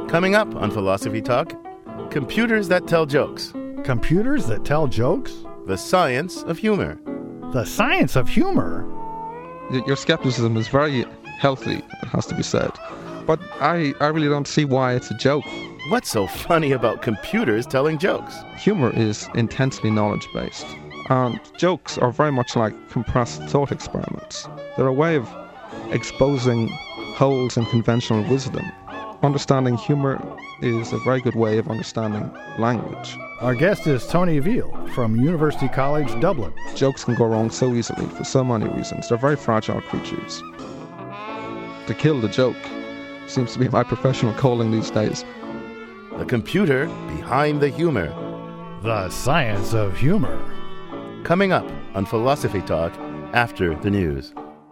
Coming up on Philosophy Talk, computers that tell jokes. Computers that tell jokes? The science of humor. The science of humor? Your skepticism is very healthy, it has to be said. But I really don't see why it's a joke. What's so funny about computers telling jokes? Humor is intensely knowledge-based. And jokes are very much like compressed thought experiments. They're a way of exposing holes in conventional wisdom. Understanding humor is a very good way of understanding language. Our guest is Tony Veal from University College Dublin. Jokes can go wrong so easily for so many reasons. They're very fragile creatures. To kill the joke seems to be my professional calling these days. The computer behind the humor. The science of humor. Coming up on Philosophy Talk after the news.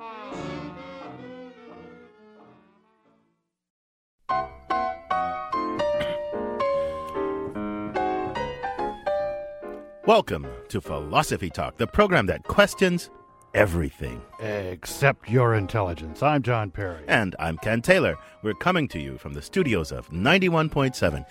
Welcome to Philosophy Talk, the program that questions everything. Except your intelligence. I'm John Perry. And I'm Ken Taylor. We're coming to you from the studios of 91.7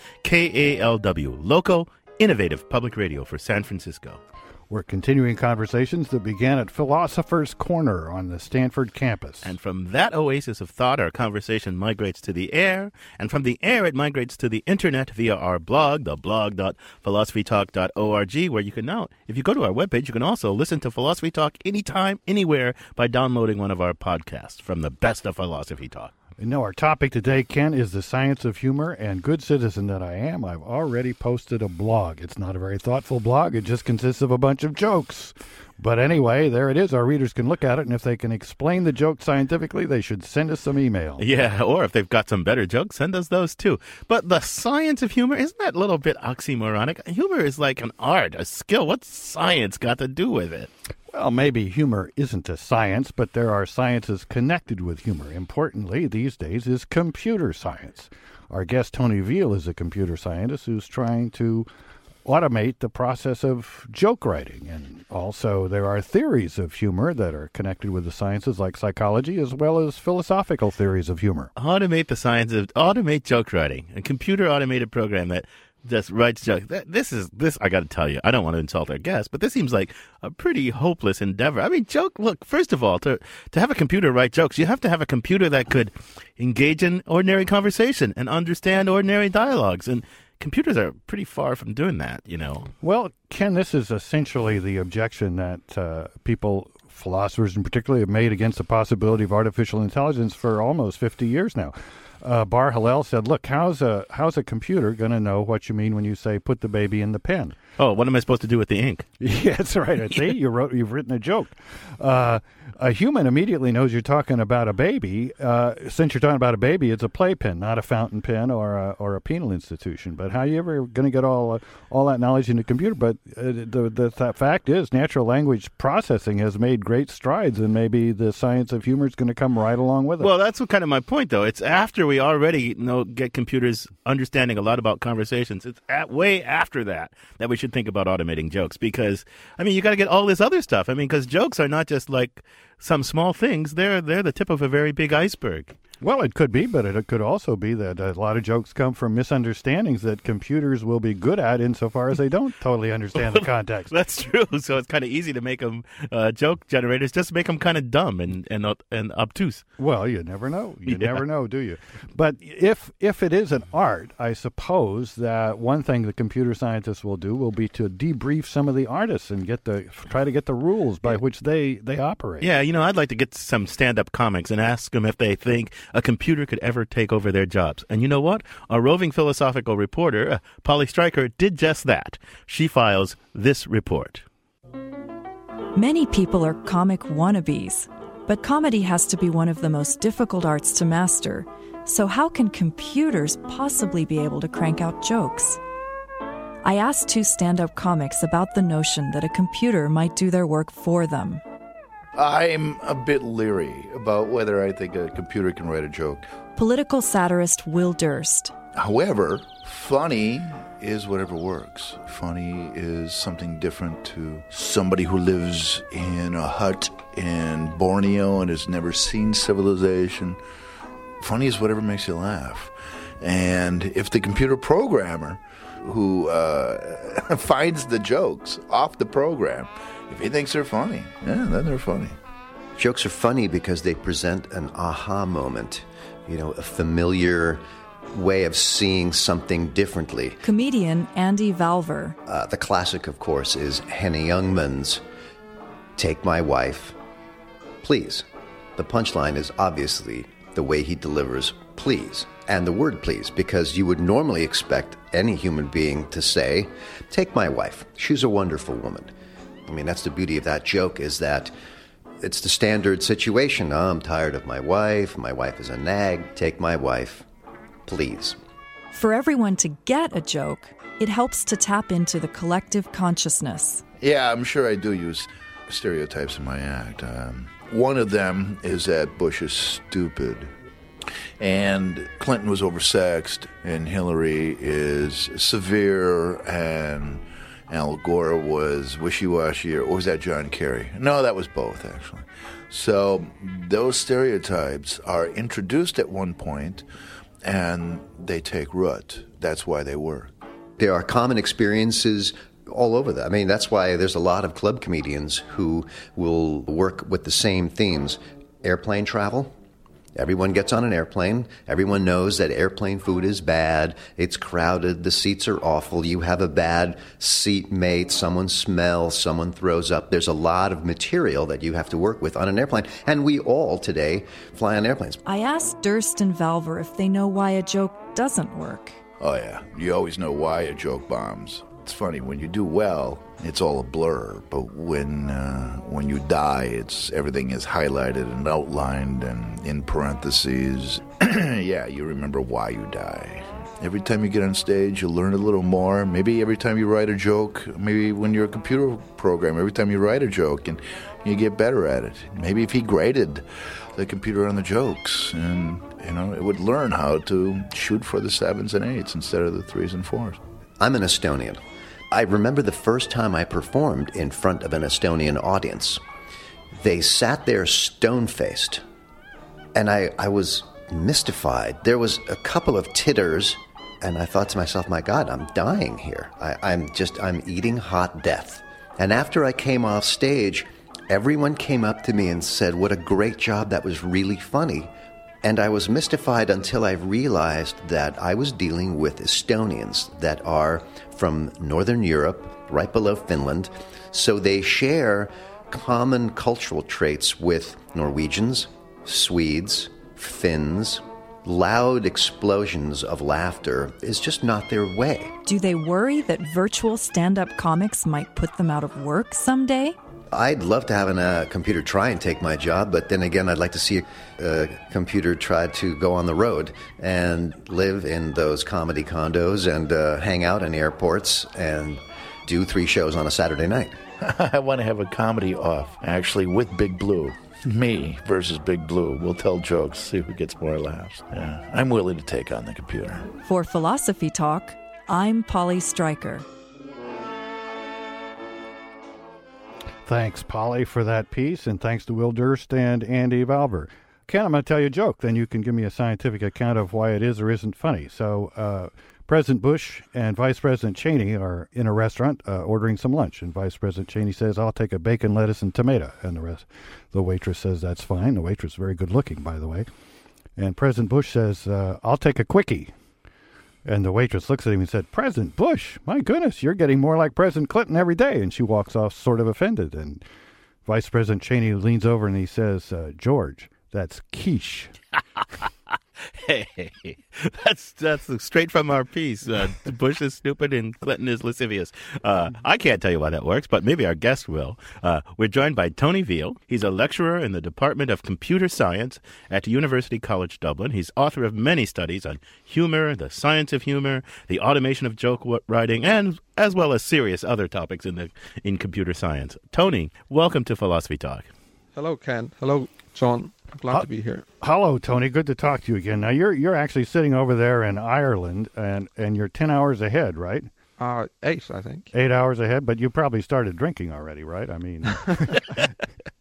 KALW, local, innovative public radio for San Francisco. We're continuing conversations that began at Philosopher's Corner on the Stanford campus. And from that oasis of thought, our conversation migrates to the air. And from the air, it migrates to the internet via our blog, the blog.philosophytalk.org, where you can now, if you go to our webpage, you can also listen to Philosophy Talk anytime, anywhere by downloading one of our podcasts from the best of Philosophy Talk. You know, our topic today, Ken, is the science of humor, and good citizen that I am, I've already posted a blog. It's not a very thoughtful blog. It just consists of a bunch of jokes. But anyway, there it is. Our readers can look at it, and if they can explain the joke scientifically, they should send us some email. Yeah, or if they've got some better jokes, send us those too. But the science of humor, isn't that a little bit oxymoronic? Humor is like an art, a skill. What's science got to do with it? Well, maybe humor isn't a science, but there are sciences connected with humor. Importantly, these days, is computer science. Our guest, Tony Veal, is a computer scientist who's trying to automate the process of joke writing. And also, there are theories of humor that are connected with the sciences like psychology, as well as philosophical theories of humor. Automate joke writing, a computer automated program that just writes jokes. This I got to tell you, I don't want to insult our guest, but this seems like a pretty hopeless endeavor. I mean, look, first of all, to have a computer write jokes, you have to have a computer that could engage in ordinary conversation and understand ordinary dialogues. And computers are pretty far from doing that, you know. Well, Ken, this is essentially the objection that philosophers in particular, have made against the possibility of artificial intelligence for almost 50 years now. Bar Hillel said, look, how's a computer going to know what you mean when you say put the baby in the pen? Oh, what am I supposed to do with the ink? Yeah, that's right. See, you've written a joke. A human immediately knows you're talking about a baby. Since you're talking about a baby, it's a playpen, not a fountain pen or a penal institution. But how are you ever going to get all that knowledge in the computer? But the fact is, natural language processing has made great strides, and maybe the science of humor is going to come right along with it. Well, that's kind of my point, though. It's after we already get computers understanding a lot about conversations. It's way after that we should think about automating jokes, because I mean, you got to get all this other stuff. I mean, because jokes are not just like some small things. They're the tip of a very big iceberg. Well, it could be, but it could also be that a lot of jokes come from misunderstandings that computers will be good at insofar as they don't totally understand the context. That's true. So it's kind of easy to make them joke generators, just make them kind of dumb and obtuse. Well, you never know. You never know, do you? But if it is an art, I suppose that one thing the computer scientists will do will be to debrief some of the artists and try to get the rules by which they operate. Yeah, I'd like to get some stand-up comics and ask them if they think a computer could ever take over their jobs. And you know what? Our roving philosophical reporter, Polly Stryker, did just that. She files this report. Many people are comic wannabes, but comedy has to be one of the most difficult arts to master. So how can computers possibly be able to crank out jokes? I asked two stand-up comics about the notion that a computer might do their work for them. I'm a bit leery about whether I think a computer can write a joke. Political satirist Will Durst. However, funny is whatever works. Funny is something different to somebody who lives in a hut in Borneo and has never seen civilization. Funny is whatever makes you laugh. And if the computer programmer who finds the jokes off the program, if he thinks they're funny, then they're funny. Jokes are funny because they present an aha moment, a familiar way of seeing something differently. Comedian Andy Valver. The classic, of course, is Henny Youngman's Take My Wife, Please. The punchline is obviously the way he delivers please, and the word please, because you would normally expect any human being to say, take my wife, she's a wonderful woman. I mean, that's the beauty of that joke, is that it's the standard situation. Oh, I'm tired of my wife is a nag, take my wife, please. For everyone to get a joke, it helps to tap into the collective consciousness. Yeah, I'm sure I do use stereotypes in my act. One of them is that Bush is stupid, and Clinton was oversexed, and Hillary is severe, and Al Gore was wishy-washy, or was that John Kerry? No, that was both, actually. So those stereotypes are introduced at one point, and they take root. That's why they work. There are common experiences all over that. I mean, that's why there's a lot of club comedians who will work with the same themes. Airplane travel. Everyone gets on an airplane. Everyone knows that airplane food is bad. It's crowded. The seats are awful. You have a bad seatmate. Someone smells. Someone throws up. There's a lot of material that you have to work with on an airplane. And we all today fly on airplanes. I asked Durst and Valver if they know why a joke doesn't work. Oh, yeah. You always know why a joke bombs. It's funny, when you do well, it's all a blur. But when you die, everything is highlighted and outlined and in parentheses. Yeah, you remember why you die. Every time you get on stage, you learn a little more. Maybe every time you write a joke, maybe when you're a computer program, every time you write a joke, and you get better at it. Maybe if he graded the computer on the jokes, and it would learn how to shoot for the 7s and 8s instead of the 3s and 4s. I'm an Estonian. I remember the first time I performed in front of an Estonian audience. They sat there stone-faced, and I was mystified. There was a couple of titters, and I thought to myself, my God, I'm dying here. I'm eating hot death. And after I came off stage, everyone came up to me and said, what a great job, that was really funny. And I was mystified until I realized that I was dealing with Estonians that are from Northern Europe, right below Finland. So they share common cultural traits with Norwegians, Swedes, Finns. Loud explosions of laughter is just not their way. Do they worry that virtual stand-up comics might put them out of work someday? I'd love to have a computer try and take my job, but then again, I'd like to see a computer try to go on the road and live in those comedy condos and hang out in airports and do 3 shows on a Saturday night. I want to have a comedy off, actually, with Big Blue. Me versus Big Blue. We'll tell jokes, see who gets more laughs. Yeah, I'm willing to take on the computer. For Philosophy Talk, I'm Polly Stryker. Thanks, Polly, for that piece, and thanks to Will Durst and Andy Valver. Ken, I'm going to tell you a joke, then you can give me a scientific account of why it is or isn't funny. So, President Bush and Vice President Cheney are in a restaurant ordering some lunch, and Vice President Cheney says, I'll take a bacon, lettuce, and tomato. And the waitress says, that's fine. The waitress is very good looking, by the way. And President Bush says, I'll take a quickie. And the waitress looks at him and said, President Bush, my goodness, you're getting more like President Clinton every day. And she walks off sort of offended. And Vice President Cheney leans over and he says, George, that's quiche. Hey, that's straight from our piece. Bush is stupid and Clinton is lascivious. I can't tell you why that works, but maybe our guest will. We're joined by Tony Veal. He's a lecturer in the Department of Computer Science at University College Dublin. He's author of many studies on humor, the science of humor, the automation of joke writing, and as well as serious other topics in computer science. Tony, welcome to Philosophy Talk. Hello, Ken. Hello, John. I'm glad to be here. Hello, Tony. Good to talk to you again. Now, you're actually sitting over there in Ireland, and you're 10 hours ahead, right? 8, I think. 8 hours ahead, but you probably started drinking already, right? I mean,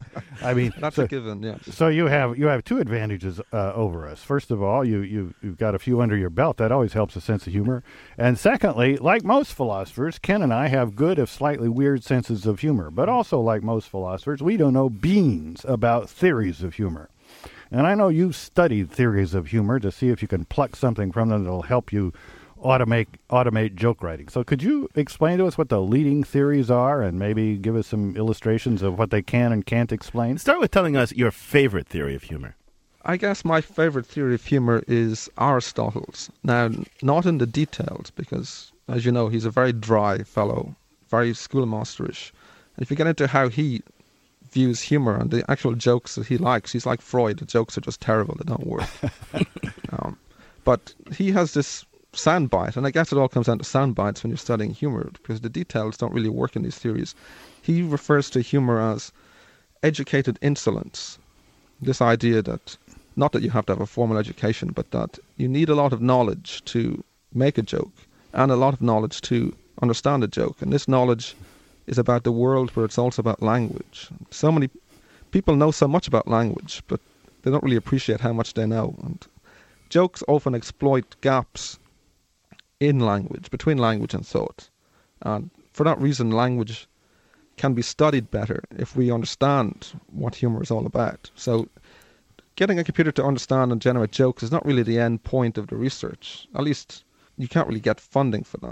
I mean, That's a given, yes. So you have two advantages over us. First of all, you've got a few under your belt. That always helps a sense of humor. And secondly, like most philosophers, Ken and I have good, if slightly weird, senses of humor. But also, like most philosophers, we don't know beans about theories of humor. And I know you've studied theories of humor to see if you can pluck something from them that'll help you automate joke writing. So could you explain to us what the leading theories are and maybe give us some illustrations of what they can and can't explain? Start with telling us your favorite theory of humor. I guess my favorite theory of humor is Aristotle's. Now, not in the details, because, as you know, he's a very dry fellow, very schoolmasterish. And if you get into how he views humor and the actual jokes that he likes, he's like Freud. The jokes are just terrible. They don't work. But he has this soundbite, and I guess it all comes down to soundbites when you're studying humor, because the details don't really work in these theories. He refers to humor as educated insolence. This idea that, not that you have to have a formal education, but that you need a lot of knowledge to make a joke, and a lot of knowledge to understand a joke. And this knowledge is about the world, but it's also about language. So many people know so much about language, but they don't really appreciate how much they know. And jokes often exploit gaps in language, between language and thought. And for that reason, language can be studied better if we understand what humor is all about. So getting a computer to understand and generate jokes is not really the end point of the research. At least you can't really get funding for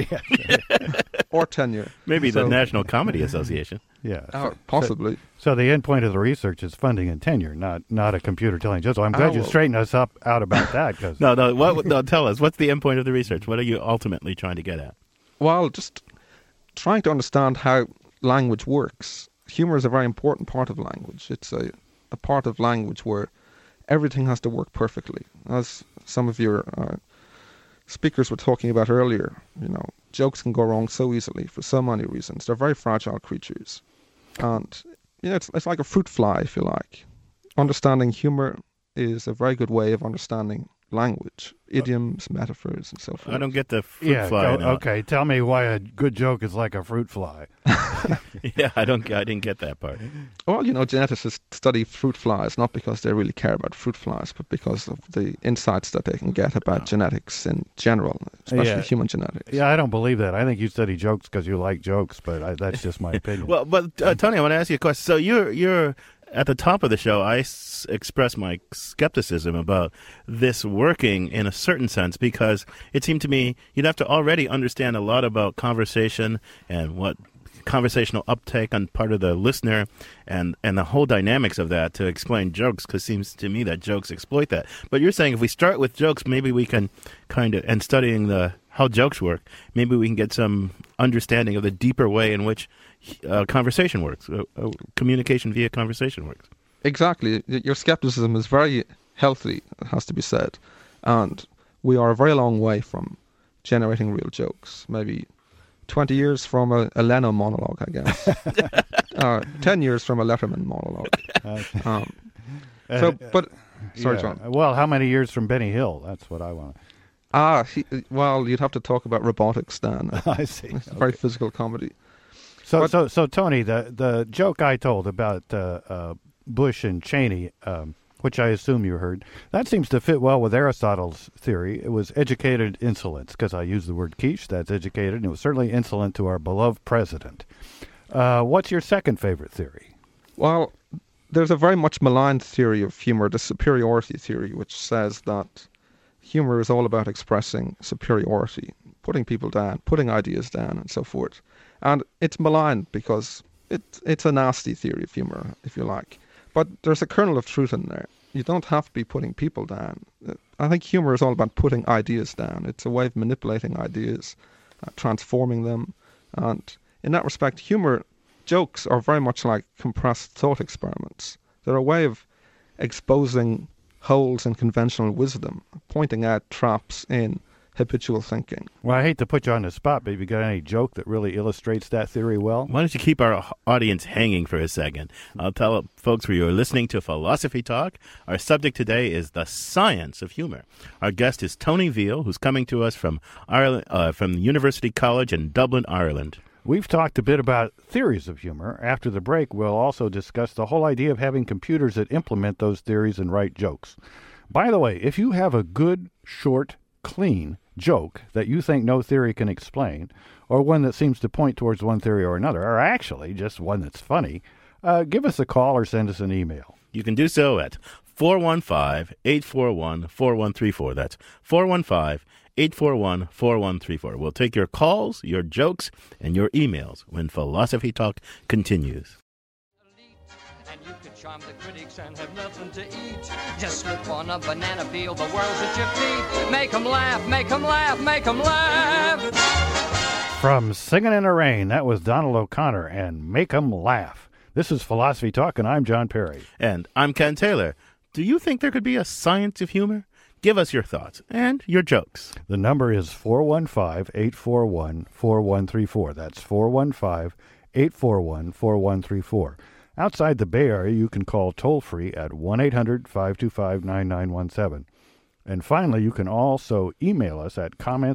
that. Or tenure. Maybe the National Comedy Association. Yeah. Possibly. So the end point of the research is funding and tenure, not a computer telling jokes. So I'm glad you straightened us out about that. Cause No, tell us. What's the end point of the research? What are you ultimately trying to get at? Well, just trying to understand how language works. Humor is a very important part of language. It's a part of language where everything has to work perfectly. As some of your speakers were talking about earlier, jokes can go wrong so easily for so many reasons. They're very fragile creatures. And, it's like a fruit fly, if you like. Understanding humor is a very good way of understanding language, idioms, metaphors, and so forth. I don't get the fruit fly. Okay, tell me why a good joke is like a fruit fly. Yeah, I didn't get that part. Well, geneticists study fruit flies not because they really care about fruit flies, but because of the insights that they can get about genetics in general, especially human genetics. Yeah, I don't believe that. I think you study jokes because you like jokes, but that's just my opinion. Well, but Tony, I want to ask you a question. So you're at the top of the show, I expressed my skepticism about this working in a certain sense, because it seemed to me you'd have to already understand a lot about conversation and what conversational uptake on part of the listener and the whole dynamics of that to explain jokes, because it seems to me that jokes exploit that. But you're saying if we start with jokes, maybe we can and studying how jokes work, maybe we can get some understanding of the deeper way in which conversation works, communication via conversation works. Exactly. Your skepticism is very healthy, it has to be said. And we are a very long way from generating real jokes. Maybe 20 years from a Leno monologue, I guess. 10 years from a Letterman monologue. Sorry, John. Well, how many years from Benny Hill? That's what I want. You'd have to talk about Robotics, Dan. I see. It's a very physical comedy. So Tony, the joke I told about Bush and Cheney, which I assume you heard, that seems to fit well with Aristotle's theory. It was educated insolence, because I used the word quiche, that's educated, and it was certainly insolent to our beloved president. What's your second favorite theory? Well, there's a very much maligned theory of humor, the superiority theory, which says that humor is all about expressing superiority, putting people down, putting ideas down, and so forth. And it's maligned because it's a nasty theory of humor, if you like. But there's a kernel of truth in there. You don't have to be putting people down. I think humor is all about putting ideas down. It's a way of manipulating ideas, transforming them. And in that respect, jokes are very much like compressed thought experiments. They're a way of exposing holes in conventional wisdom, pointing out traps in habitual thinking. Well, I hate to put you on the spot, but have you got any joke that really illustrates that theory well? Why don't you keep our audience hanging for a second? I'll tell folks where you're listening to Philosophy Talk. Our subject today is the science of humor. Our guest is Tony Veal, who's coming to us from Ireland, from University College in Dublin, Ireland. We've talked a bit about theories of humor. After the break, we'll also discuss the whole idea of having computers that implement those theories and write jokes. By the way, if you have a good, short, clean joke that you think no theory can explain, or one that seems to point towards one theory or another, or actually just one that's funny, give us a call or send us an email. You can do so at 415-841-4134. That's 415-841-4134. We'll take your calls, your jokes, and your emails when Philosophy Talk continues. And you could charm the critics and have nothing to eat. Just slip on a banana peel, the world's at your feet. Make 'em laugh, make 'em laugh, make 'em laugh. From Singin' in the Rain, that was Donald O'Connor and Make 'em Laugh. This is Philosophy Talk, and I'm John Perry. And I'm Ken Taylor. Do you think there could be a science of humor? Give us your thoughts and your jokes. The number is 415-841-4134. That's 415-841-4134. Outside the Bay Area, you can call toll-free at 1-800-525-9917. And finally, you can also email us at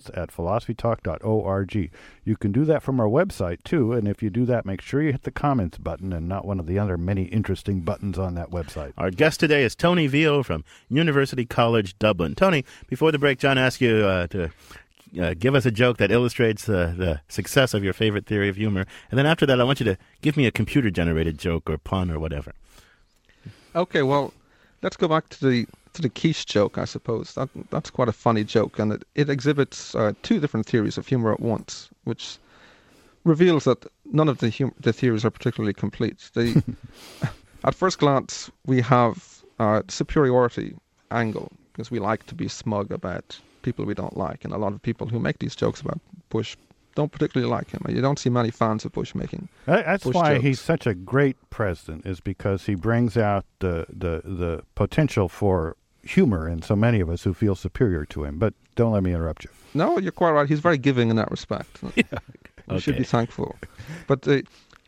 comments@philosophytalk.org. You can do that from our website, too, and if you do that, make sure you hit the comments button and not one of the other many interesting buttons on that website. Our guest today is Tony Vio from University College Dublin. Tony, before the break, John asked you to give us a joke that illustrates the success of your favorite theory of humor. And then after that, I want you to give me a computer-generated joke or pun or whatever. Okay, well, let's go back to the quiche joke, I suppose. That's quite a funny joke, and it exhibits two different theories of humor at once, which reveals that none of the theories are particularly complete. At first glance, we have a superiority angle, because we like to be smug about people we don't like, and a lot of people who make these jokes about Bush don't particularly like him. You don't see many fans of Bush making That's Bush why jokes. he's such a great president, is because he brings out the potential for humor in so many of us who feel superior to him. But don't let me interrupt you. No, you're quite right. He's very giving in that respect. Yeah. We should Okay. be thankful. But the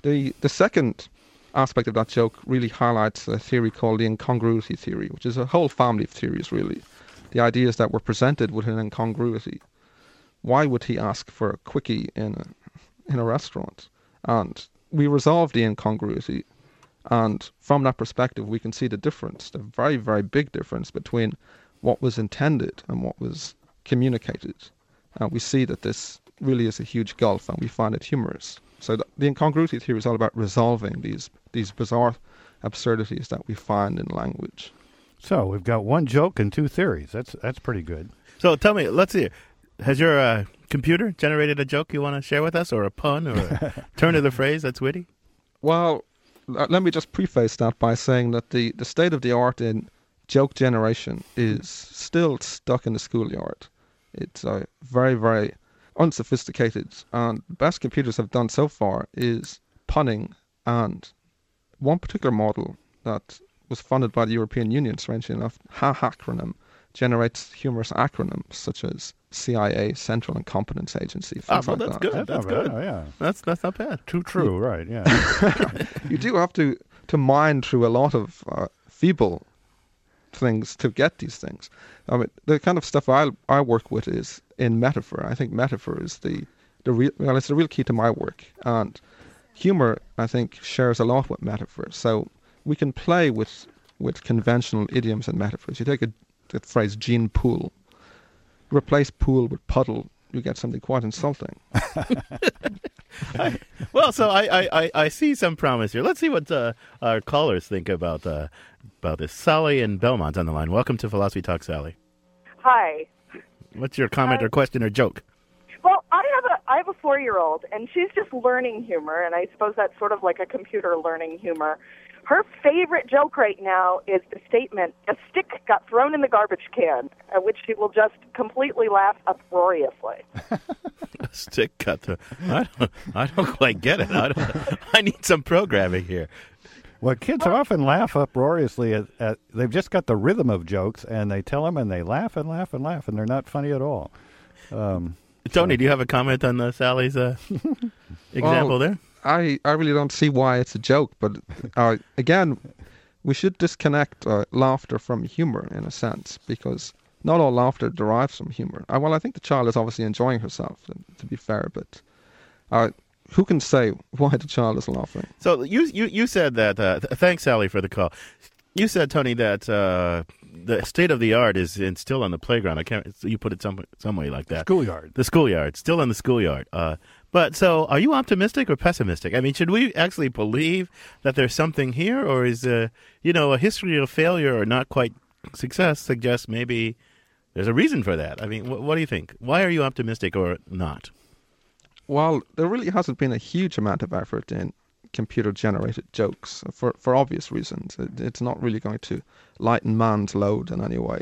second aspect of that joke really highlights a theory called the incongruity theory, which is a whole family of theories, really. The idea is that we're presented with an incongruity. Why would he ask for a quickie in a restaurant? And we resolve the incongruity. And from that perspective, we can see the difference, the very, very big difference between what was intended and what was communicated. And we see that this really is a huge gulf, and we find it humorous. So the incongruity theory is all about resolving these bizarre absurdities that we find in language. So we've got one joke and two theories. That's pretty good. So tell me, let's see. Has your computer generated a joke you want to share with us, or a pun, or a turn of the phrase that's witty? Well, let me just preface that by saying that the state of the art in joke generation is still stuck in the schoolyard. It's very, very unsophisticated, and the best computers have done so far is punning, and one particular model that was funded by the European Union, strangely enough, HA-acronym, generates humorous acronyms such as CIA, Central Incompetence Agency, things well, like that's that. good. That's not bad. good. Oh, yeah. That's not bad. Too true, right, yeah. You do have to mine through a lot of feeble things to get these things. I mean, the kind of stuff I work with is in metaphor. I think metaphor is it's the real key to my work. And humor, I think, shares a lot with metaphor. So we can play with conventional idioms and metaphors. You take the phrase gene pool, replace pool with puddle, you get something quite insulting. Well, so I see some promise here. Let's see what our callers think about this. Sally in Belmont's on the line. Welcome to Philosophy Talk, Sally. Hi. What's your comment or question or joke? Well, I have a 4-year-old, and she's just learning humor, and I suppose that's sort of like a computer learning humor. Her favorite joke right now is the statement, "A stick got thrown in the garbage can," at which she will just completely laugh uproariously. A stick cut through. I don't quite get it. I need some programming here. Well, kids often laugh uproariously at they've just got the rhythm of jokes, and they tell them, and they laugh and laugh and laugh, and they're not funny at all. Tony, do you have a comment on Sally's example there? I really don't see why it's a joke, but again, we should disconnect laughter from humor in a sense, because not all laughter derives from humor. I think the child is obviously enjoying herself, to be fair, but who can say why the child is laughing? So you said that. Thanks, Sally, for the call. You said, Tony, that the state of the art is still on the playground. You put it some way like that. Schoolyard. The schoolyard, still in the schoolyard. But so, are you optimistic or pessimistic? I mean, should we actually believe that there's something here, or is a history of failure or not quite success suggests maybe there's a reason for that? I mean, what do you think? Why are you optimistic or not? Well, there really hasn't been a huge amount of effort in computer-generated jokes for obvious reasons. It's not really going to lighten man's load in any way.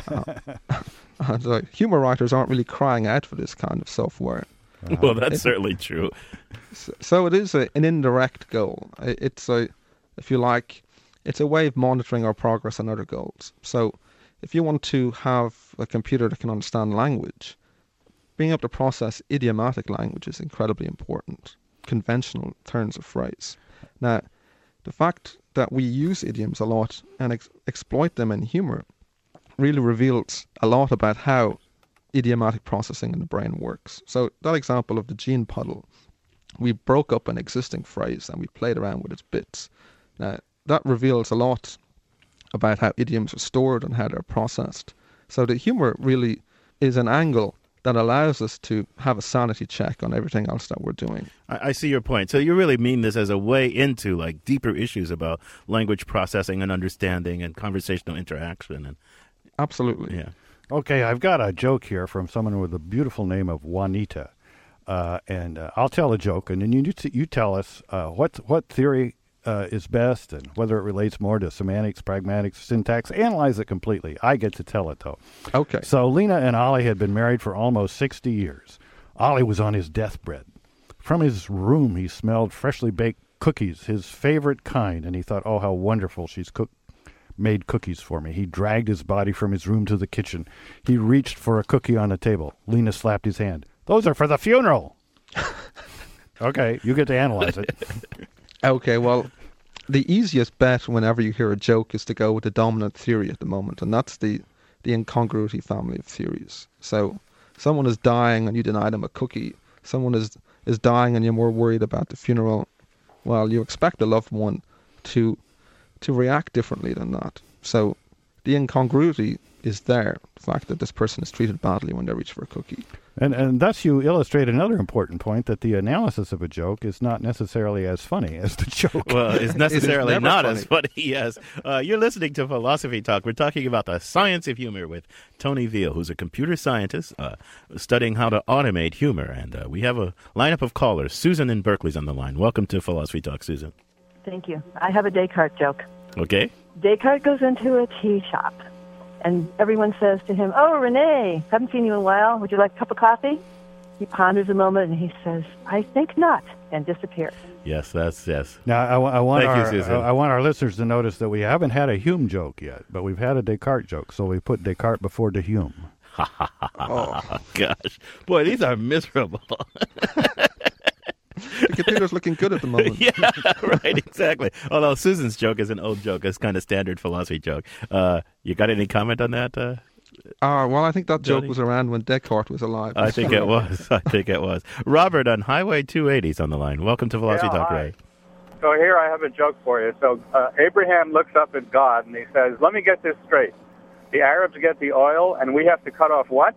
And humor writers aren't really crying out for this kind of software. Well, that's certainly true. So it is an indirect goal. It's if you like, it's a way of monitoring our progress on other goals. So if you want to have a computer that can understand language, being able to process idiomatic language is incredibly important. Conventional turns of phrase. Now, the fact that we use idioms a lot and exploit them in humor really reveals a lot about how idiomatic processing in the brain works. So that example of the gene puddle, we broke up an existing phrase and we played around with its bits. Now, that reveals a lot about how idioms are stored and how they're processed. So the humor really is an angle that allows us to have a sanity check on everything else that we're doing. I see your point. So you really mean this as a way into like deeper issues about language processing and understanding and conversational interaction. And absolutely. Yeah. Okay, I've got a joke here from someone with a beautiful name of Juanita. And I'll tell a joke, and then you tell us what theory is best and whether it relates more to semantics, pragmatics, syntax. Analyze it completely. I get to tell it, though. Okay. So Lena and Ollie had been married for almost 60 years. Ollie was on his deathbed. From his room, he smelled freshly baked cookies, his favorite kind, and he thought, oh, how wonderful she's made cookies for me. He dragged his body from his room to the kitchen. He reached for a cookie on the table. Lena slapped his hand. Those are for the funeral. Okay, you get to analyze it. Okay, well, the easiest bet whenever you hear a joke is to go with the dominant theory at the moment, and that's the incongruity family of theories. So someone is dying and you deny them a cookie. Someone is dying and you're more worried about the funeral. Well, you expect a loved one to react differently than that. So the incongruity is there, the fact that this person is treated badly when they reach for a cookie. And thus you illustrate another important point, that the analysis of a joke is not necessarily as funny as the joke. Well, it's necessarily not funny. as funny, yes. You're listening to Philosophy Talk. We're talking about the science of humor with Tony Veal, who's a computer scientist studying how to automate humor. And we have a lineup of callers. Susan in Berkeley's on the line. Welcome to Philosophy Talk, Susan. Thank you. I have a Descartes joke. Okay. Descartes goes into a tea shop, and everyone says to him, "Oh, Rene, haven't seen you in a while. Would you like a cup of coffee?" He ponders a moment, and he says, "I think not," and disappears. Yes, yes. Now, I want Thank you, Susan. I want our listeners to notice that we haven't had a Hume joke yet, but we've had a Descartes joke, so we put Descartes before the Hume. Oh, gosh. Boy, these are miserable. The computer's looking good at the moment. Yeah, right, exactly. Although Susan's joke is an old joke. It's kind of standard philosophy joke. You got any comment on that? Well, I think that joke Johnny? was around when Descartes was alive. I think it was. Robert on Highway 280 is on the line. Welcome to Philosophy Talk, hi. Ray. So here I have a joke for you. So Abraham looks up at God and he says, "Let me get this straight. The Arabs get the oil and we have to cut off what?"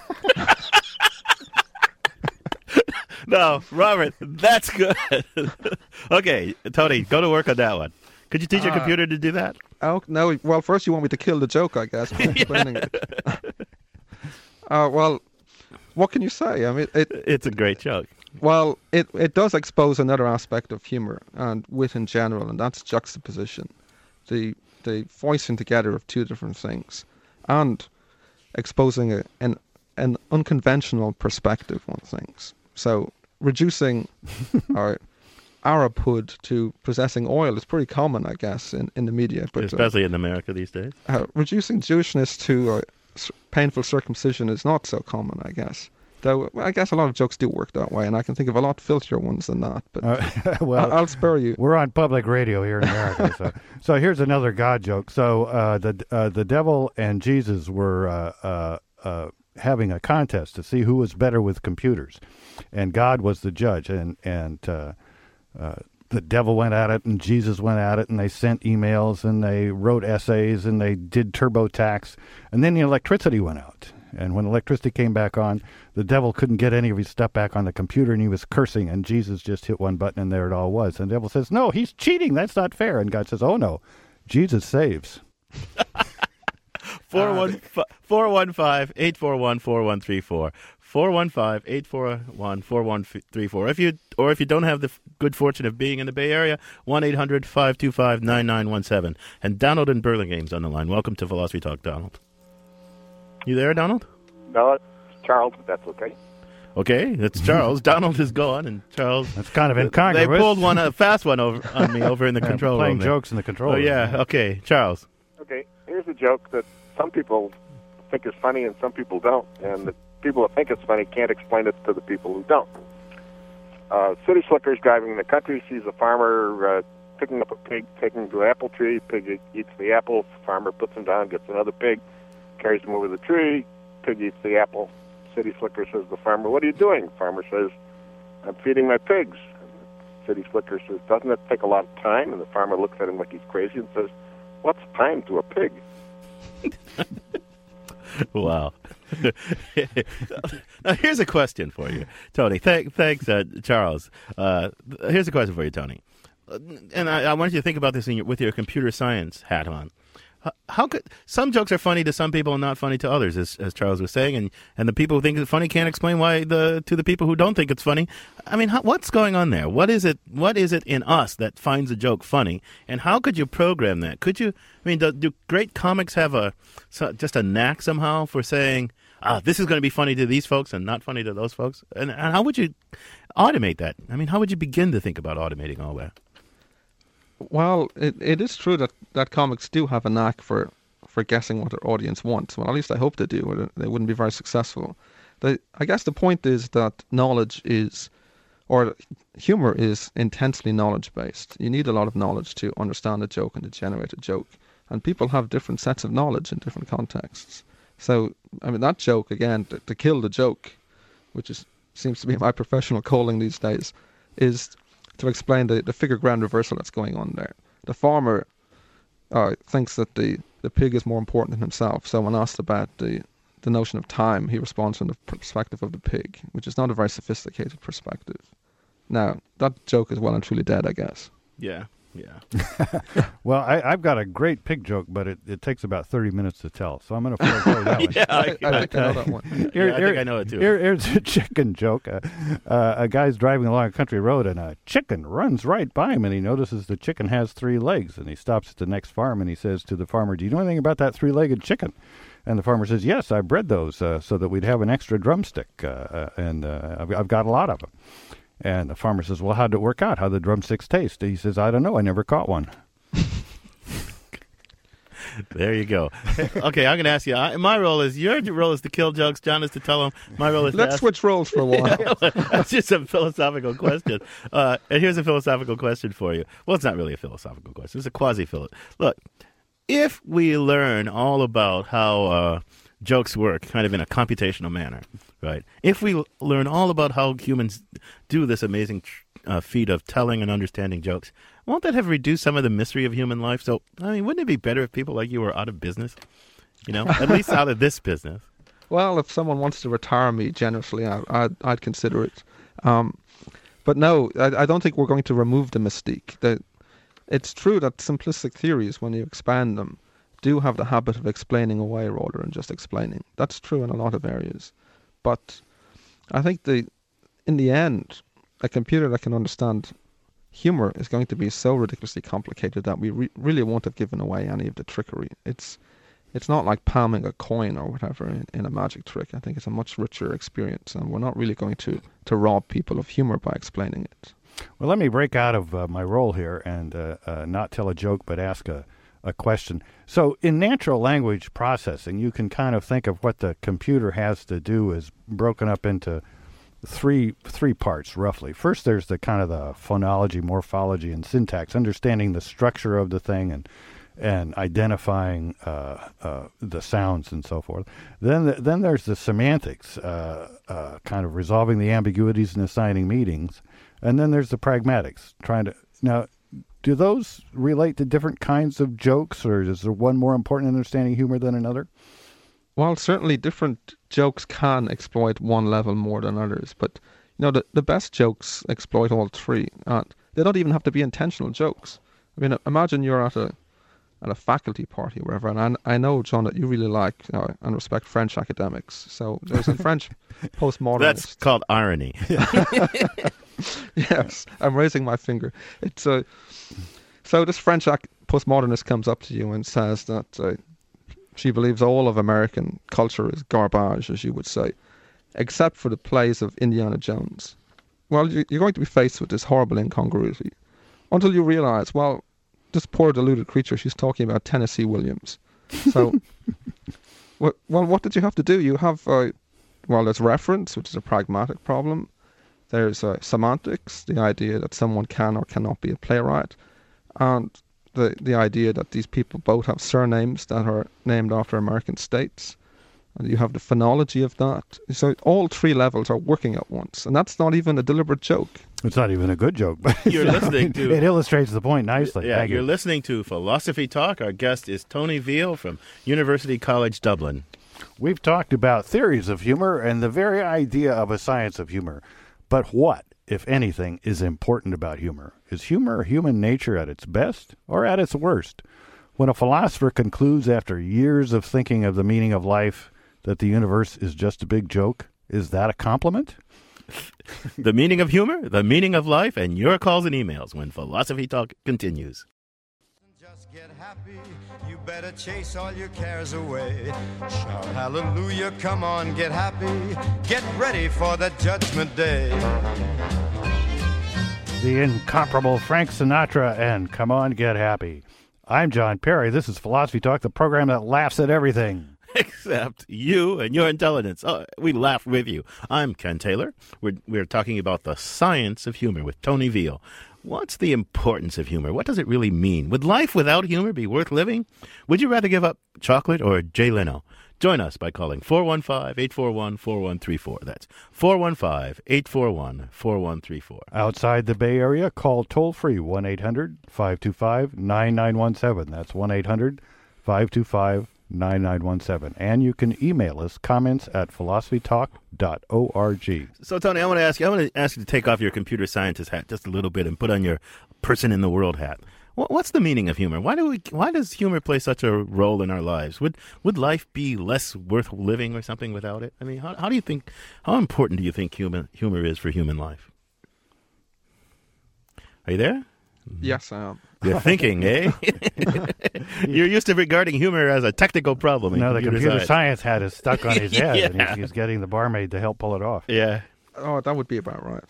No, Robert, that's good. Okay, Tony, go to work on that one. Could you teach your computer to do that? Oh, no. Well, first you want me to kill the joke, I guess, by explaining it. Well, what can you say? I mean, it's a great joke. Well, it does expose another aspect of humor and wit in general, and that's juxtaposition. The voicing together of two different things and exposing an unconventional perspective on things. So reducing our Arabhood to possessing oil is pretty common, I guess, in the media. But especially in America these days. Reducing Jewishness to painful circumcision is not so common, I guess. Though I guess a lot of jokes do work that way, and I can think of a lot filthier ones than that. But well, I'll spare you. We're on public radio here in America, so here's another God joke. So the devil and Jesus were having a contest to see who was better with computers, and God was the judge, and the devil went at it, and Jesus went at it, and they sent emails, and they wrote essays, and they did TurboTax, and then the electricity went out. And when electricity came back on, the devil couldn't get any of his stuff back on the computer, and he was cursing, and Jesus just hit one button, and there it all was. And the devil says, no, he's cheating. That's not fair. And God says, oh, no, Jesus saves. 415-841-4134. 415-841-4134. If you don't have the good fortune of being in the Bay Area, 1-800-525-9917. And Donald in Burlingame's on the line. Welcome to Philosophy Talk, Donald. You there, Donald? No, it's Charles, but that's okay. Okay, it's Charles. Donald is gone, and Charles... That's kind of incongruous. They pulled a fast one over on me over in the control room. Playing jokes in the control room. Oh, yeah. Okay, Charles. Okay, here's a joke that some people think is funny and some people don't. And the people that think it's funny can't explain it to the people who don't. City slicker's driving in the country, sees a farmer picking up a pig, taking him to an apple tree. Pig eats the apple. Farmer puts him down, gets another pig, carries him over the tree. Pig eats the apple. City slicker says to the farmer, what are you doing? Farmer says, I'm feeding my pigs. City slicker says, doesn't it take a lot of time? And the farmer looks at him like he's crazy and says, what's time to a pig? Wow. Now, here's a question for you, Tony. Thanks, Charles. Here's a question for you, Tony. And I want you to think about this with your computer science hat on. How could some jokes are funny to some people and not funny to others, as Charles was saying, and the people who think it's funny can't explain why to the people who don't think it's funny. I mean, what's going on there? What is it in us that finds a joke funny, and how could you program that? Could you? I mean, do great comics have just a knack somehow for saying, this is going to be funny to these folks and not funny to those folks? And how would you automate that? I mean, how would you begin to think about automating all that? Well, it is true that comics do have a knack for guessing what their audience wants. Well, at least I hope they do, or they wouldn't be very successful. I guess the point is that humor is intensely knowledge-based. You need a lot of knowledge to understand a joke and to generate a joke. And people have different sets of knowledge in different contexts. So, I mean, that joke, again, to kill the joke, which seems to be my professional calling these days, is to explain the figure ground reversal that's going on there. The farmer thinks that the pig is more important than himself. So when asked about the notion of time, he responds from the perspective of the pig, which is not a very sophisticated perspective. Now, that joke is well and truly dead, I guess. Yeah. Well, I've got a great pig joke, but it takes about 30 minutes to tell, so I'm going to forego that one. I think I know that one. I think I know it too. Here's a chicken joke. A guy's driving along a country road, and a chicken runs right by him, and he notices the chicken has 3 legs, and he stops at the next farm, and he says to the farmer, do you know anything about that 3-legged chicken? And the farmer says, yes, I bred those so that we'd have an extra drumstick, and I've got a lot of them. And the farmer says, well, how'd it work out? How'd the drumsticks taste? He says, I don't know. I never caught one. There you go. Okay, I'm going to ask you. My role is, your role is to kill jokes. John is to tell them. My role is Let's switch roles for a while. That's just a philosophical question. And here's a philosophical question for you. Well, it's not really a philosophical question. It's a quasi-philosophical. Look, if we learn all about how jokes work kind of in a computational manner, right? If we learn all about how humans do this amazing feat of telling and understanding jokes, won't that have reduced some of the mystery of human life? So, I mean, wouldn't it be better if people like you were out of business? You know, at least out of this business. Well, if someone wants to retire me generously, I'd consider it. But no, I don't think we're going to remove the mystique. It's true that simplistic theories, when you expand them, do have the habit of explaining away rather than just explaining. That's true in a lot of areas. But I think in the end, a computer that can understand humor is going to be so ridiculously complicated that we really won't have given away any of the trickery. It's not like palming a coin or whatever in a magic trick. I think it's a much richer experience, and we're not really going to rob people of humor by explaining it. Well, let me break out of my role here and not tell a joke but ask a question. So in natural language processing, you can kind of think of what the computer has to do is broken up into three parts, roughly. First, there's the kind of the phonology, morphology, and syntax, understanding the structure of the thing and identifying the sounds and so forth. Then there's the semantics, kind of resolving the ambiguities and assigning meanings. And then there's the pragmatics, Now, do those relate to different kinds of jokes, or is there one more important in understanding humor than another? Well, certainly different jokes can exploit one level more than others, but the best jokes exploit all three. They don't even have to be intentional jokes. I mean, imagine you're at a faculty party or whatever, and I know, John, that you really like and respect French academics. So there's a French postmodernist. That's called irony. Yes, I'm raising my finger. So this French postmodernist comes up to you and says that she believes all of American culture is garbage, as you would say, except for the plays of Indiana Jones. Well, you're going to be faced with this horrible incongruity until you realize, well, this poor deluded creature, she's talking about Tennessee Williams. So, what did you have to do? You have, there's reference, which is a pragmatic problem. There's semantics, the idea that someone can or cannot be a playwright, and the idea that these people both have surnames that are named after American states. And you have the phonology of that. So all three levels are working at once, and that's not even a deliberate joke. It's not even a good joke, but you're listening to. It illustrates the point nicely. Yeah, Thank you. You're listening to Philosophy Talk. Our guest is Tony Veal from University College Dublin. We've talked about theories of humor and the very idea of a science of humor. But what, if anything, is important about humor? Is humor human nature at its best or at its worst? When a philosopher concludes after years of thinking of the meaning of life that the universe is just a big joke, is that a compliment? The meaning of humor, the meaning of life, and your calls and emails when Philosophy Talk continues. Just get happy, you better chase all your cares away. Shout hallelujah, come on, get happy, get ready for the judgment day. The incomparable Frank Sinatra and Come On, Get Happy. I'm John Perry. This is Philosophy Talk, the program that laughs at everything. Except you and your intelligence. Oh, we laugh with you. I'm Ken Taylor. We're talking about the science of humor with Tony Veal. What's the importance of humor? What does it really mean? Would life without humor be worth living? Would you rather give up chocolate or Jay Leno? Join us by calling 415-841-4134. That's 415-841-4134. Outside the Bay Area, call toll-free 1-800-525-9917. That's 1-800-525-9917. And you can email us comments at philosophytalk.org. So, Tony, I want to ask you to take off your computer scientist hat just a little bit and put on your person in the world hat. What's the meaning of humor? Why does humor play such a role in our lives? Would life be less worth living or something without it? I mean, how important do you think humor is for human life? Are you there? Yes, I am. You're thinking, eh? You're used to regarding humor as a technical problem. No, the computer science hat is stuck on his head, Yeah. and he's getting the barmaid to help pull it off. Yeah. Oh, that would be about right.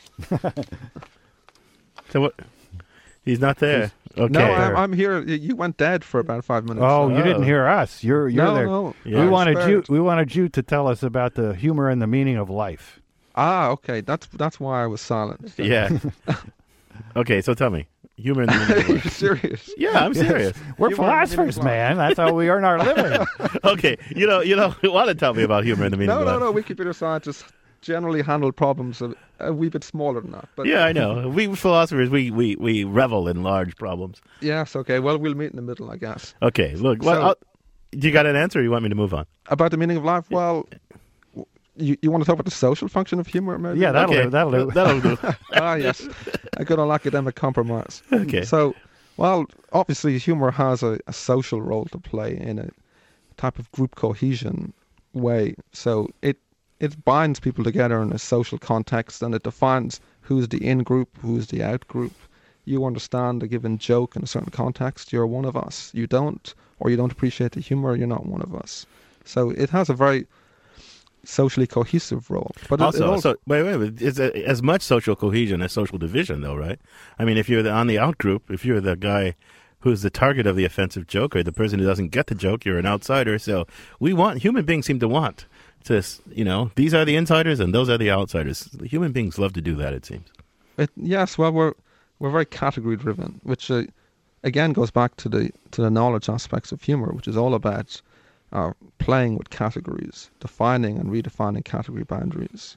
So what? He's not there. Okay. No, I'm here. You went dead for about 5 minutes. Oh, you didn't hear us. You're there. No. Yeah. We wanted you to tell us about the humor and the meaning of life. Ah, okay. That's why I was silent. Yeah. Okay, so tell me. Humor in the meaning of Are you life. serious? Yeah, I'm serious. We're philosophers, man. That's how we earn our living. Okay, you want to tell me about humor in the meaning of life. No. We computer scientists generally handle problems a wee bit smaller than that. But Yeah, I know. We philosophers, we revel in large problems. yes, okay. Well, we'll meet in the middle, I guess. Okay, look. Do you got an answer or you want me to move on? About the meaning of life, well, you want to talk about the social function of humor, maybe? Yeah, that'll Okay, do. That'll do. That'll do. Ah, yes. A good old academic compromise. Okay. So, well, obviously humor has a social role to play in a type of group cohesion way. So it binds people together in a social context, and it defines who's the in-group, who's the out-group. You understand a given joke in a certain context, you're one of us. You don't, or you don't appreciate the humor, you're not one of us. So it has a very socially cohesive role. But wait, it's as much social cohesion as social division, though, right? I mean, if you're on the out group, if you're the guy who's the target of the offensive joke or the person who doesn't get the joke, you're an outsider. So human beings seem to want to, these are the insiders and those are the outsiders. Human beings love to do that, it seems. Yes, well, we're very category driven, which again goes back to the knowledge aspects of humor, which is all about playing with categories, defining and redefining category boundaries.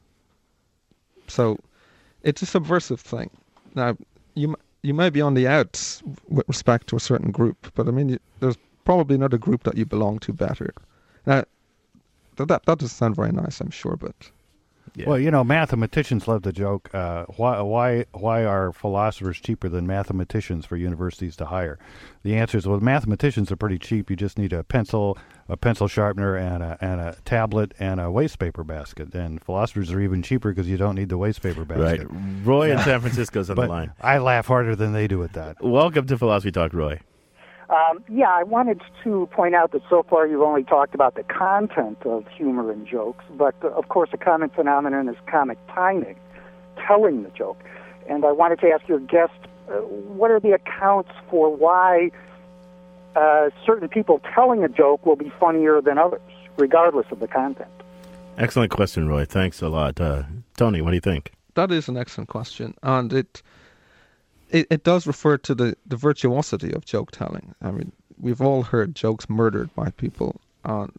So it's a subversive thing. Now, you may be on the outs with respect to a certain group, but I mean, there's probably another group that you belong to better. Now, that doesn't sound very nice, I'm sure, but... Yeah. Well, mathematicians love the joke. Why are philosophers cheaper than mathematicians for universities to hire? The answer is, well, mathematicians are pretty cheap. You just need a pencil sharpener, and a tablet, and a waste paper basket. And philosophers are even cheaper because you don't need the waste paper basket. Right. Roy in San Francisco's on the line. I laugh harder than they do at that. Welcome to Philosophy Talk, Roy. I wanted to point out that so far you've only talked about the content of humor and jokes, but of course a common phenomenon is comic timing, telling the joke. And I wanted to ask your guest, what are the accounts for why certain people telling a joke will be funnier than others, regardless of the content? Excellent question, Roy. Thanks a lot. Tony, what do you think? That is an excellent question, and it does refer to the virtuosity of joke telling. I mean, we've all heard jokes murdered by people, and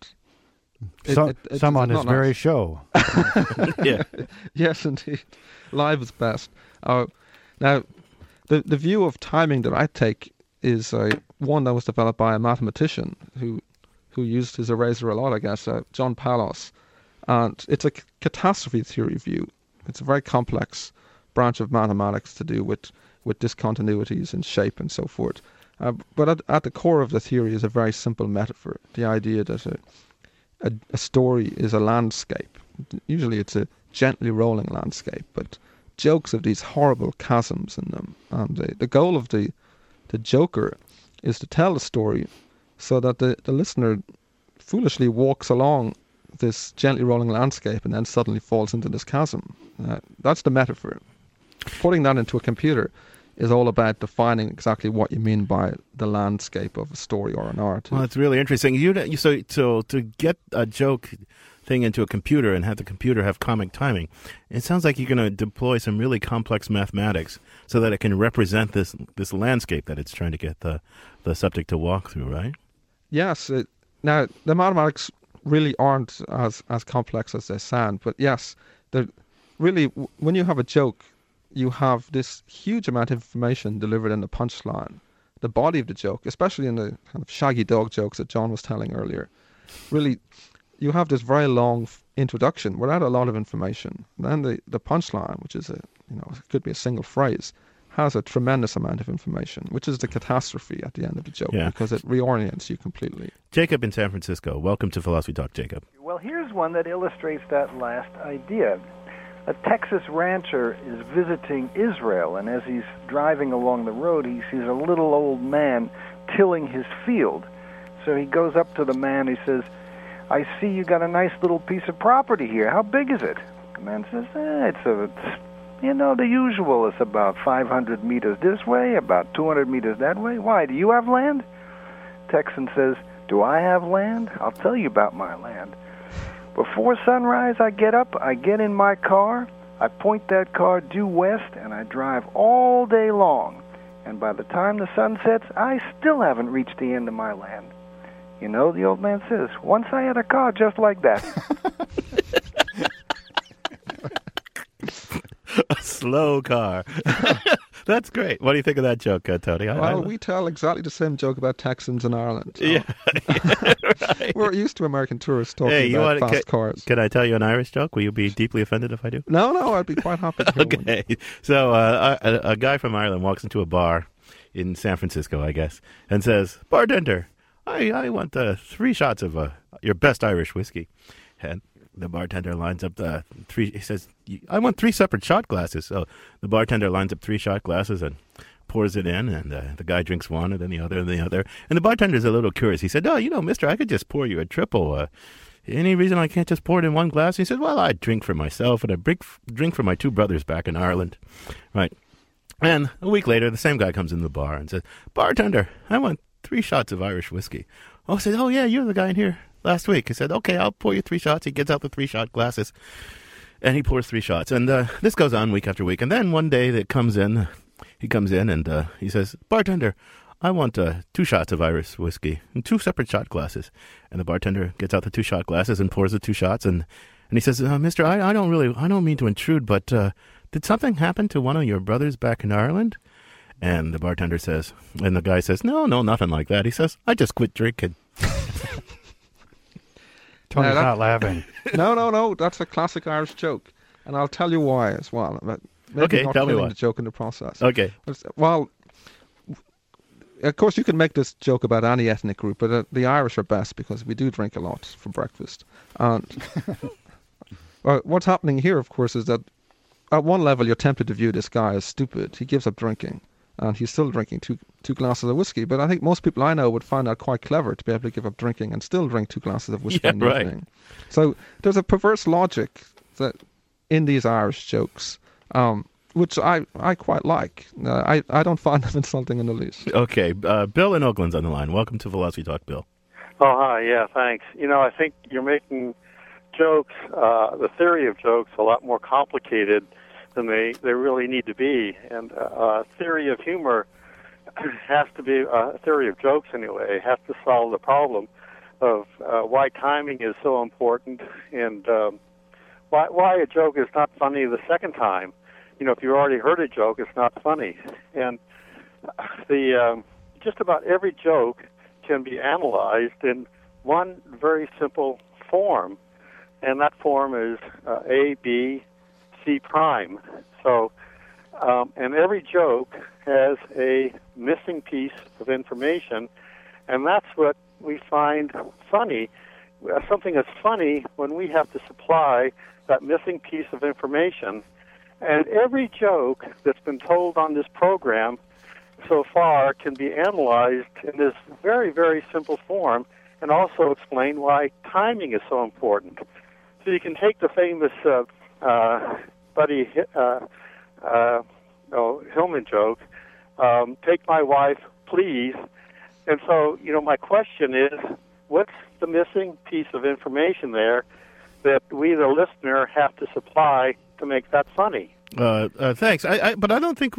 some on this very show. Yeah. Yes, indeed. Live is best. Now, the view of timing that I take is one that was developed by a mathematician who used his eraser a lot, I guess, John Palos. And it's a catastrophe theory view. It's a very complex branch of mathematics to do with discontinuities in shape and so forth. But at the core of the theory is a very simple metaphor, the idea that a story is a landscape. Usually it's a gently rolling landscape, but jokes have these horrible chasms in them. And the goal of the joker is to tell the story so that the listener foolishly walks along this gently rolling landscape and then suddenly falls into this chasm. That's the metaphor. Putting that into a computer is all about defining exactly what you mean by the landscape of a story or a narrative. Well, it's really interesting. So to get a joke thing into a computer and have the computer have comic timing, it sounds like you're going to deploy some really complex mathematics so that it can represent this landscape that it's trying to get the subject to walk through, right? Yes. Now, the mathematics really aren't as complex as they sound, but yes, really, when you have a joke, you have this huge amount of information delivered in the punchline. The body of the joke, especially in the kind of shaggy dog jokes that John was telling earlier, really, you have this very long introduction without a lot of information. Then the punchline, which is it could be a single phrase, has a tremendous amount of information, which is the catastrophe at the end of the joke, because it reorients you completely. Jacob in San Francisco, welcome to Philosophy Talk, Jacob. Well, here's one that illustrates that last idea. A Texas rancher is visiting Israel, and as he's driving along the road, he sees a little old man tilling his field. So he goes up to the man, he says, "I see you got a nice little piece of property here. How big is it?" The man says, it's the usual. It's about 500 meters this way, about 200 meters that way. Why, do you have land? Texan says, "Do I have land? I'll tell you about my land. Before sunrise, I get up, I get in my car, I point that car due west, and I drive all day long. And by the time the sun sets, I still haven't reached the end of my land." You know, the old man says, "Once I had a car just like that." A slow car. That's great. What do you think of that joke, Tony? We tell exactly the same joke about Texans in Ireland. So. Yeah, right. We're used to American tourists talking about fast cars. Can I tell you an Irish joke? Will you be deeply offended if I do? No, I'd be quite happy to hear Okay. One. So a guy from Ireland walks into a bar in San Francisco, I guess, and says, "Bartender, I want 3 shots of your best Irish whiskey." And the bartender lines up he says, "I want 3 separate shot glasses." So the bartender lines up 3 shot glasses and pours it in, and the guy drinks one, and then the other, and the other. And the bartender's a little curious. He said, "Oh, mister, I could just pour you a triple. Any reason I can't just pour it in one glass?" He said, "Well, I drink for myself, and I drink for my 2 brothers back in Ireland." Right. And a week later, the same guy comes in the bar and says, "Bartender, I want 3 shots of Irish whiskey." Oh, says, "Oh, yeah, you're the guy in here last week." He said, "Okay, I'll pour you 3 shots. He gets out the 3 shot glasses, and he pours 3 shots. And this goes on week after week. And then one day he comes in and he says, "Bartender, I want 2 shots of Irish whiskey in 2 separate shot glasses. And the bartender gets out the 2 shot glasses and pours the 2 shots. And he says, Mister, I don't mean to intrude, but did something happen to one of your brothers back in Ireland? And the bartender says, and the guy says, no, nothing like that. He says, I just quit drinking. Tony's not laughing. No, that's a classic Irish joke. And I'll tell you why as well. Maybe Okay, not tell me killing why. the joke in the process. Okay. Well, of course you can make this joke about any ethnic group, but the Irish are best because we do drink a lot for breakfast. And what's happening here, of course, is that at one level you're tempted to view this guy as stupid. He gives up drinking, and he's still drinking two glasses of whiskey. But I think most people I know would find that quite clever to be able to give up drinking and still drink 2 glasses of whiskey in the evening. So there's a perverse logic that in these Irish jokes, which I quite like. I don't find them insulting in the least. Okay, Bill in Oakland's on the line. Welcome to Philosophy Talk, Bill. Oh, hi. Yeah, thanks. I think you're making jokes, the theory of jokes, a lot more complicated than they really need to be. And theory of humor has to be, theory of jokes anyway, has to solve the problem of why timing is so important and why a joke is not funny the second time. If you already heard a joke, it's not funny. And just about every joke can be analyzed in one very simple form, and that form is A, B, C prime. So, and every joke has a missing piece of information, and that's what we find funny. Something is funny when we have to supply that missing piece of information. And every joke that's been told on this program so far can be analyzed in this very, very simple form and also explain why timing is so important. So you can take the famous Buddy Hillman joke, take my wife, please. And so, my question is, what's the missing piece of information there that we, the listener, have to supply to make that funny? Thanks. But I don't think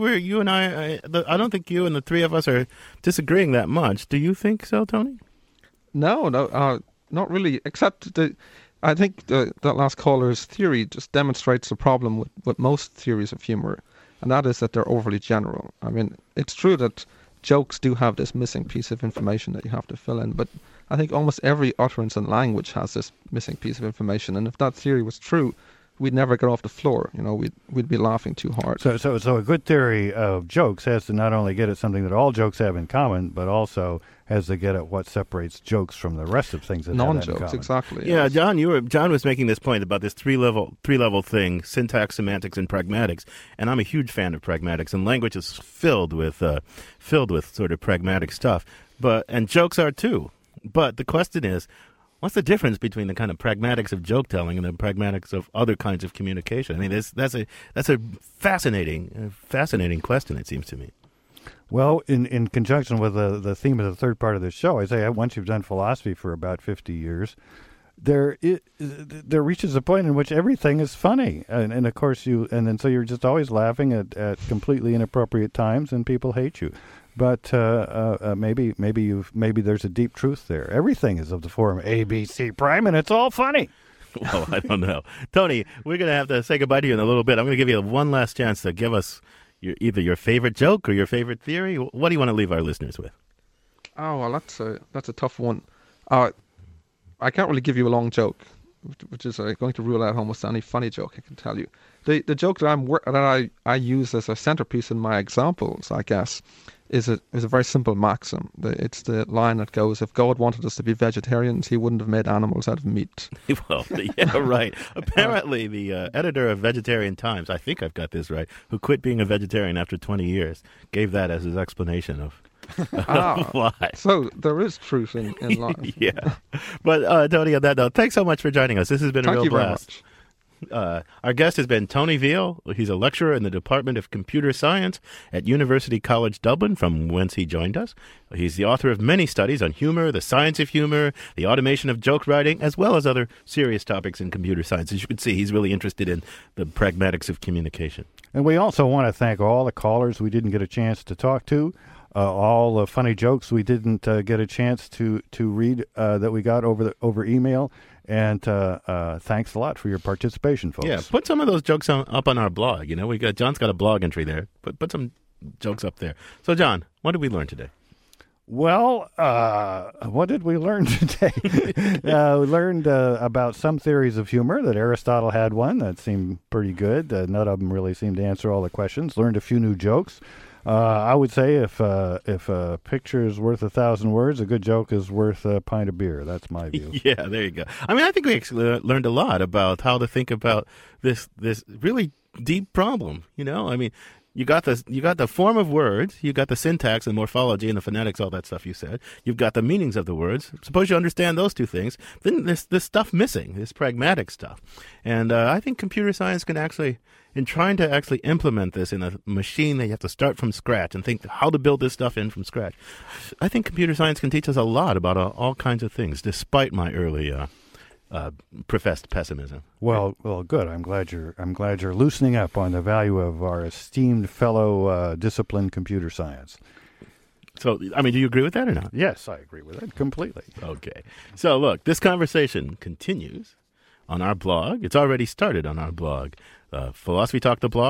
I don't think you and the 3 of us are disagreeing that much. Do you think so, Tony? No, not really. Except I think that last caller's theory just demonstrates the problem with most theories of humor, and that is that they're overly general. I mean, it's true that jokes do have this missing piece of information that you have to fill in, but I think almost every utterance in language has this missing piece of information, and if that theory was true, we'd never get off the floor. We'd be laughing too hard. So a good theory of jokes has to not only get at something that all jokes have in common, but also has to get at what separates jokes from the rest of things that have that in non-jokes. common. Exactly. Yeah, yes. John was making this point about this three level thing: syntax, semantics, and pragmatics. And I'm a huge fan of pragmatics, and language is filled with sort of pragmatic stuff. And jokes are too. But the question is, what's the difference between the kind of pragmatics of joke telling and the pragmatics of other kinds of communication? I mean, that's a fascinating question, it seems to me. Well, in conjunction with the theme of the third part of the show, I say once you've done philosophy for about 50 years, there reaches a point in which everything is funny, and of course so you're just always laughing at completely inappropriate times, and people hate you. But maybe there's a deep truth there. Everything is of the form A, B, C prime, and it's all funny. Well, I don't know. Tony, we're going to have to say goodbye to you in a little bit. I'm going to give you one last chance to give us either your favorite joke or your favorite theory. What do you want to leave our listeners with? Oh, well, that's a tough one. I can't really give you a long joke, which is going to rule out almost any funny joke, I can tell you. The joke that I use as a centerpiece in my examples, I guess, is a very simple maxim. It's the line that goes, if God wanted us to be vegetarians, he wouldn't have made animals out of meat. Well, yeah, right. Apparently, the editor of Vegetarian Times, I think I've got this right, who quit being a vegetarian after 20 years, gave that as his explanation of why. So there is truth in life. Yeah. But, Tony, on that note, thanks so much for joining us. This has been a real blast. Very much. Our guest has been Tony Veal. He's a lecturer in the Department of Computer Science at University College Dublin, from whence he joined us. He's the author of many studies on humor, the science of humor, the automation of joke writing, as well as other serious topics in computer science. As you can see, he's really interested in the pragmatics of communication. And we also want to thank all the callers we didn't get a chance to talk to. all the funny jokes we didn't get a chance to read that we got over email. And thanks a lot for your participation, folks. Yeah, put some of those jokes up on our blog. You know, John's got a blog entry there. Put some jokes up there. So, John, what did we learn today? Well, what did we learn today? We learned about some theories of humor, that Aristotle had one that seemed pretty good. None of them really seemed to answer all the questions. Learned a few new jokes. I would say if a picture is worth 1,000 words, a good joke is worth a pint of beer. That's my view. Yeah, there you go. I mean, I think we actually learned a lot about how to think about this really deep problem. You know, I mean, you got the form of words, you got the syntax and morphology and the phonetics, all that stuff you said. You've got the meanings of the words. Suppose you understand those two things. Then there's this stuff missing, this pragmatic stuff. And I think computer science can actually, in trying to actually implement this in a machine that you have to start from scratch and think how to build this stuff in from scratch, I think computer science can teach us a lot about all kinds of things, despite my early professed pessimism. Well, good. I'm glad you're loosening up on the value of our esteemed fellow discipline, computer science. So, I mean, do you agree with that or not? Yes, I agree with it completely. Okay. So, look, this conversation continues on our blog. It's already started on our blog, Philosophy Talk, the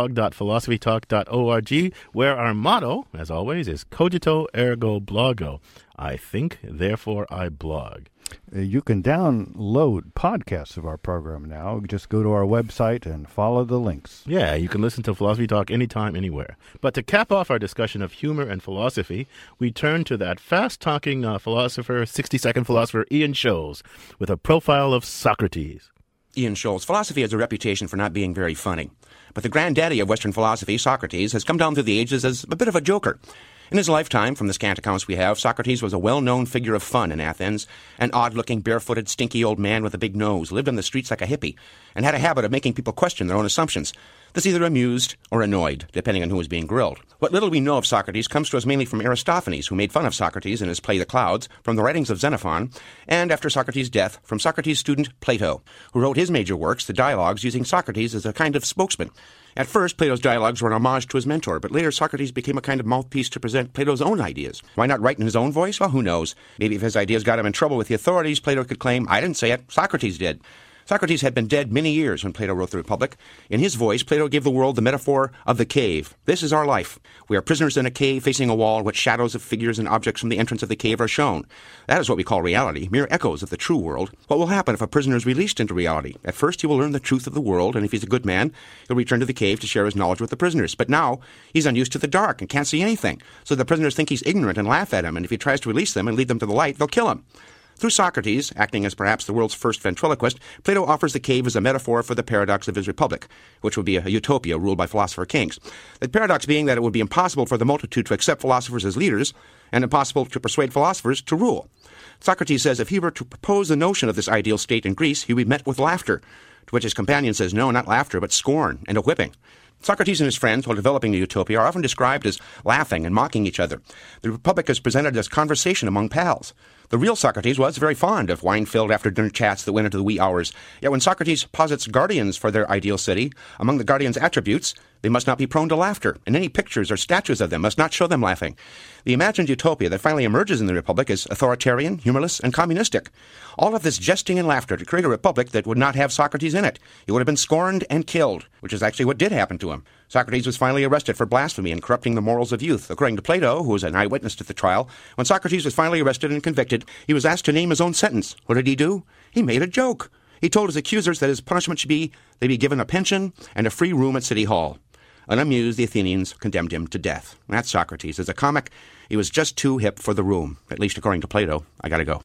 blog.philosophytalk.org, where our motto, as always, is Cogito Ergo Blogo. I think, therefore I blog. You can download podcasts of our program now. Just go to our website and follow the links. Yeah, you can listen to Philosophy Talk anytime, anywhere. But to cap off our discussion of humor and philosophy, we turn to that fast-talking philosopher, 60-second philosopher, Ian Sholes, with a profile of Socrates. Ian Sholes. Philosophy has a reputation for not being very funny. But the granddaddy of Western philosophy, Socrates, has come down through the ages as a bit of a joker. In his lifetime, from the scant accounts we have, Socrates was a well-known figure of fun in Athens, an odd-looking, barefooted, stinky old man with a big nose, lived on the streets like a hippie, and had a habit of making people question their own assumptions. This either amused or annoyed, depending on who was being grilled. What little we know of Socrates comes to us mainly from Aristophanes, who made fun of Socrates in his play The Clouds, from the writings of Xenophon, and after Socrates' death, from Socrates' student Plato, who wrote his major works, the dialogues, using Socrates as a kind of spokesman. At first, Plato's dialogues were an homage to his mentor, but later Socrates became a kind of mouthpiece to present Plato's own ideas. Why not write in his own voice? Well, who knows? Maybe if his ideas got him in trouble with the authorities, Plato could claim, I didn't say it, Socrates did. Socrates had been dead many years when Plato wrote The Republic. In his voice, Plato gave the world the metaphor of the cave. This is our life. We are prisoners in a cave facing a wall, which shadows of figures and objects from the entrance of the cave are shown. That is what we call reality, mere echoes of the true world. What will happen if a prisoner is released into reality? At first, he will learn the truth of the world, and if he's a good man, he'll return to the cave to share his knowledge with the prisoners. But now, he's unused to the dark and can't see anything. So the prisoners think he's ignorant and laugh at him, and if he tries to release them and lead them to the light, they'll kill him. Through Socrates, acting as perhaps the world's first ventriloquist, Plato offers the cave as a metaphor for the paradox of his republic, which would be a utopia ruled by philosopher kings. The paradox being that it would be impossible for the multitude to accept philosophers as leaders, and impossible to persuade philosophers to rule. Socrates says if he were to propose the notion of this ideal state in Greece, he would be met with laughter, to which his companion says no, not laughter, but scorn and a whipping. Socrates and his friends, while developing the utopia, are often described as laughing and mocking each other. The Republic is presented as conversation among pals. The real Socrates was very fond of wine-filled after-dinner chats that went into the wee hours. Yet when Socrates posits guardians for their ideal city, among the guardians' attributes, they must not be prone to laughter, and any pictures or statues of them must not show them laughing. The imagined utopia that finally emerges in the Republic is authoritarian, humorless, and communistic. All of this jesting and laughter to create a republic that would not have Socrates in it. He would have been scorned and killed, which is actually what did happen to him. Socrates was finally arrested for blasphemy and corrupting the morals of youth. According to Plato, who was an eyewitness to the trial, when Socrates was finally arrested and convicted, he was asked to name his own sentence. What did he do? He made a joke. He told his accusers that his punishment should be they be given a pension and a free room at City Hall. Unamused, the Athenians condemned him to death. That's Socrates. As a comic, he was just too hip for the room, at least according to Plato. I gotta go.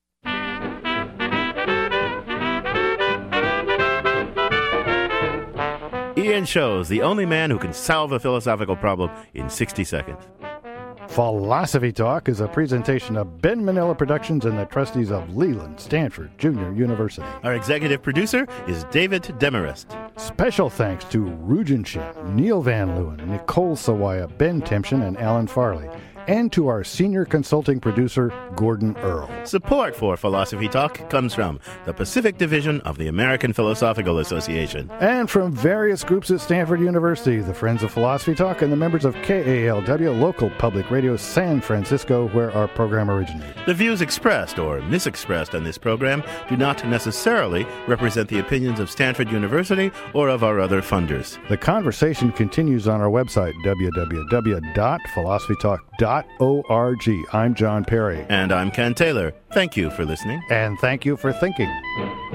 Ian Sholes, the only man who can solve a philosophical problem in 60 seconds. Philosophy Talk is a presentation of Ben Manila Productions and the trustees of Leland Stanford Junior University. Our executive producer is David Demarest. Special thanks to Rugen Shin, Neil Van Leeuwen, Nicole Sawaya, Ben Timpson, and Alan Farley. and to our senior consulting producer, Gordon Earl. Support for Philosophy Talk comes from the Pacific Division of the American Philosophical Association. And from various groups at Stanford University, the Friends of Philosophy Talk, and the members of KALW, local public radio San Francisco, where our program originated. The views expressed or misexpressed on this program do not necessarily represent the opinions of Stanford University or of our other funders. The conversation continues on our website, www.philosophytalk.org. I'm John Perry. And I'm Ken Taylor. Thank you for listening. And thank you for thinking.